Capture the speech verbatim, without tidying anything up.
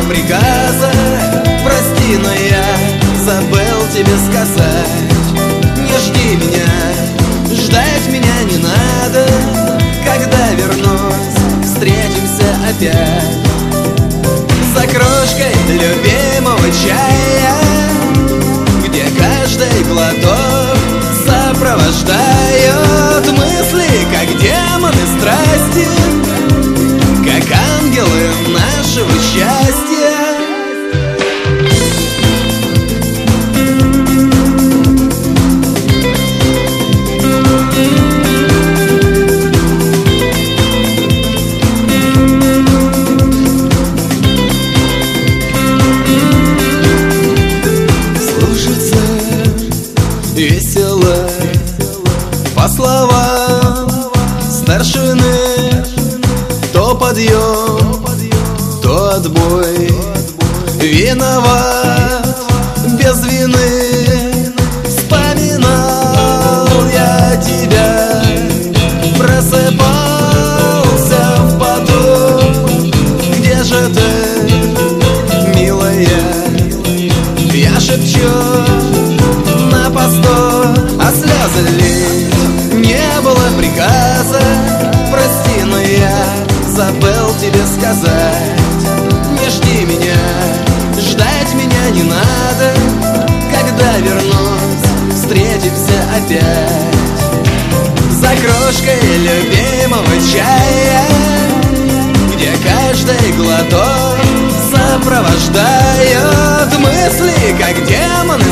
приказа. Прости, но я забыл тебе сказать: не жди меня, ждать меня не надо. Когда вернусь, встретимся опять за кружкой любимого чая, где каждый глоток сопровождают мысли, как демоны страсти, как ангелы нашего счастья. Весело по словам старшины, то подъем, то отбой. Виноват без вины, вспоминал я тебя, просыпался в поту. Где же ты, милая? Я шепчу на посту, а слезы лить не было приказа. Прости, но я забыл тебе сказать: не жди меня, ждать меня не надо. Когда вернусь, встретимся опять за кружкой любимого чая, где каждый глоток сопровождают мысли, как демоны